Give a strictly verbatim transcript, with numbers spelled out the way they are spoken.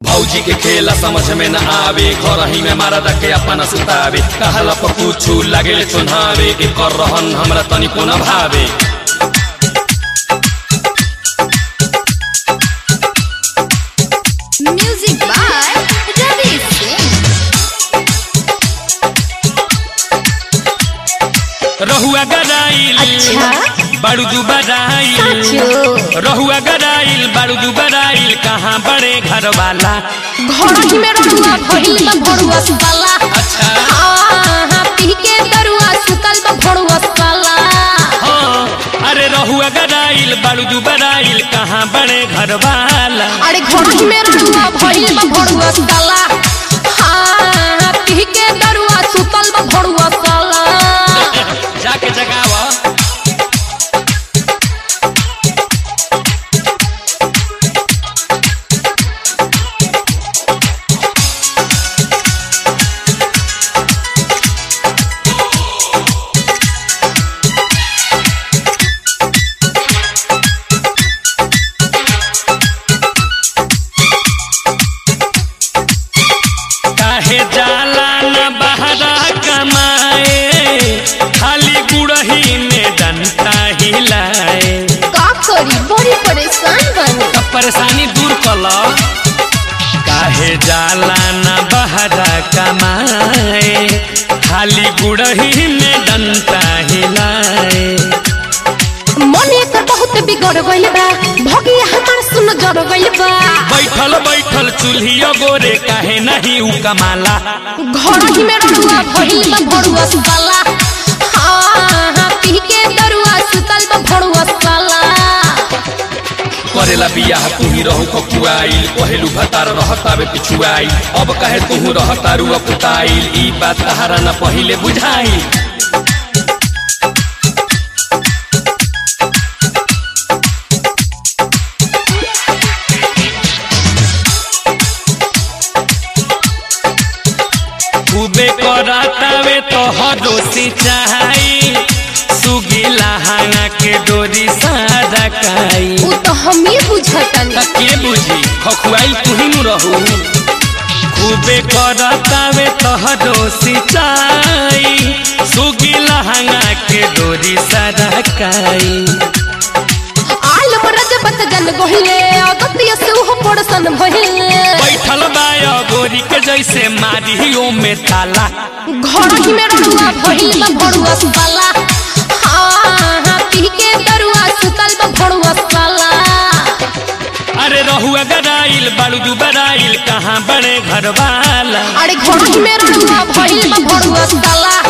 भौजी के खेला समझ में न आवे, घर ही में मारा दके अपना सुतावे, कहला पर कुछ लगे चुनावे, के कर रहन हमरा तनिको न भावे। Music by Ravi Singh. रहुआ गराइल अच्छा बारू दुबराइल, रहुआ गराइल बारू दुबराइल, कहाँ बड़े घर वाला घर ही में रहुआ भइल बा भड़ुआ साला। अच्छा हां पी के दरुआ सुतल बा भड़ुआ साला। हाँ अरे रहुआ गराइल बारू दुबराइल, कहाँ बड़े घर वाला। अरे घर ही में रहुआ भइल बा भड़ुआ साला। हां पी के दरुआ सुतल बा भड़ुआ साला। जाके जगावा जाला न बहरा कमाए, खाली गुड़ही में डंटा हिलाए। का करी बड़ी परेशान बनी। अब परेशानी दूर कला। काहे जाला न बहरा कमाए, खाली गुड़ही में डंटा हिलाए। मन एक बहुत बिगड़ गइल बा, भगिया हमार सुन जड़ गइल बा। बैठल बैठल चूल्हिया गोरे काहे नहीं उ कमाला। घर ही में रहुआ भइल बा भड़ुआ साला। हां पी के दरुआ सुतल बा भड़ुआ साला। करेला बियाह तू ही रहू खकुआइल, पहलू भतार रहतावे पिछुआइल, अब कहे तू रहतारू अपुताइल, ई बात तहारा न पहिले बुझाइल। खूबे करातावे तो हरो सिंचाई, सुगीला हांगा के डोरी सारा काई। उ तो हम ही बुझतन के बुझी खखुआइल तू ही नु रहू। खूबे करातावे तो हरो सिंचाई, सुगीला हांगा के डोरी सारा काई। आल मरज बत जन गोहिले, अगतिया से हो पड़सन भइले। बैठल बाया गोरी के जैसे मारी ओ में ताला। घर ही में रहुआ भइल बा भड़ुआ साला। हां पी के दरुआ सुतल बा भड़ुआ साला। अरे रहुआ गराइल बारू दुबराइल, कहाँ बड़े घर वाला। अरे घर ही में रहुआ भइल बा भड़ुआ साला।